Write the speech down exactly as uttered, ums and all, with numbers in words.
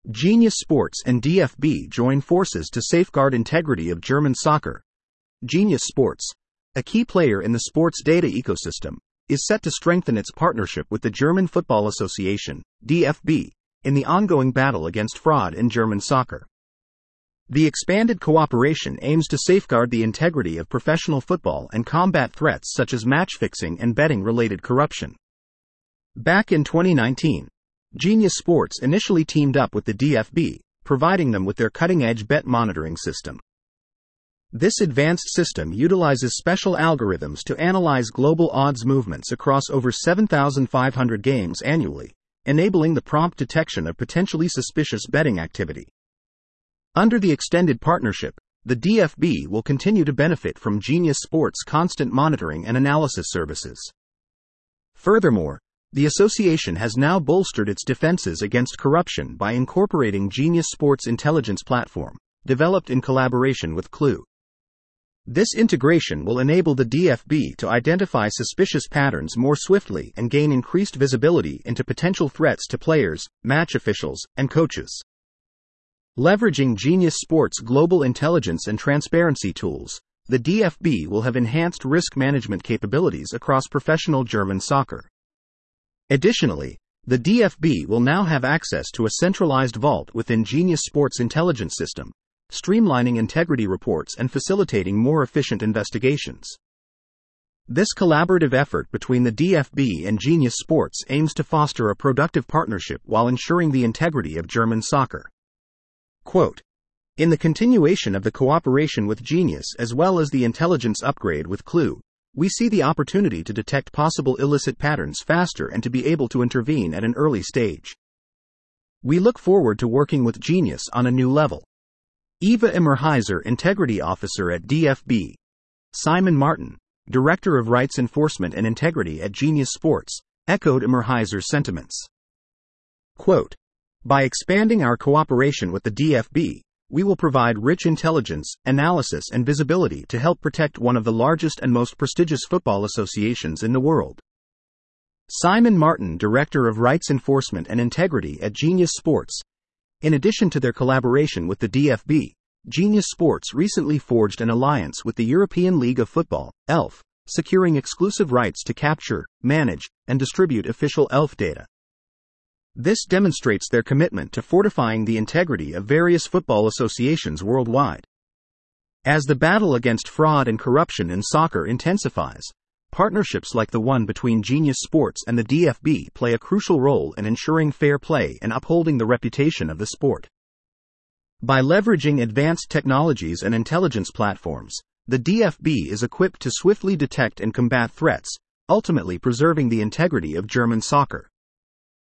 Genius Sports and D F B join forces to safeguard integrity of German soccer. Genius Sports, a key player in the sports data ecosystem, is set to strengthen its partnership with the German Football Association, D F B, in the ongoing battle against fraud in German soccer. The expanded cooperation aims to safeguard the integrity of professional football and combat threats such as match-fixing and betting-related corruption. Back in twenty nineteen, Genius Sports initially teamed up with the D F B, providing them with their cutting-edge bet monitoring system. This advanced system utilizes special algorithms to analyze global odds movements across over seven thousand five hundred games annually, enabling the prompt detection of potentially suspicious betting activity. Under the extended partnership, the D F B will continue to benefit from Genius Sports' constant monitoring and analysis services. Furthermore, the association has now bolstered its defenses against corruption by incorporating Genius Sports' intelligence platform, developed in collaboration with Clue. This integration will enable the D F B to identify suspicious patterns more swiftly and gain increased visibility into potential threats to players, match officials, and coaches. Leveraging Genius Sports' global intelligence and transparency tools, the D F B will have enhanced risk management capabilities across professional German soccer. Additionally, the D F B will now have access to a centralized vault within Genius Sports' intelligence system, streamlining integrity reports and facilitating more efficient investigations. This collaborative effort between the D F B and Genius Sports aims to foster a productive partnership while ensuring the integrity of German soccer. Quote, "In the continuation of the cooperation with Genius as well as the intelligence upgrade with Clue, we see the opportunity to detect possible illicit patterns faster and to be able to intervene at an early stage. We look forward to working with Genius on a new level." Eva Immerheiser, Integrity Officer at D F B. Simon Martin, Director of Rights Enforcement and Integrity at Genius Sports, echoed Immerheiser's sentiments. Quote, "By expanding our cooperation with the D F B, we will provide rich intelligence, analysis and visibility to help protect one of the largest and most prestigious football associations in the world." Simon Martin, Director of Rights Enforcement and Integrity at Genius Sports. In addition to their collaboration with the D F B, Genius Sports recently forged an alliance with the European League of Football, E L F, securing exclusive rights to capture, manage, and distribute official E L F data. This demonstrates their commitment to fortifying the integrity of various football associations worldwide. As the battle against fraud and corruption in soccer intensifies, partnerships like the one between Genius Sports and the D F B play a crucial role in ensuring fair play and upholding the reputation of the sport. By leveraging advanced technologies and intelligence platforms, the D F B is equipped to swiftly detect and combat threats, ultimately preserving the integrity of German soccer.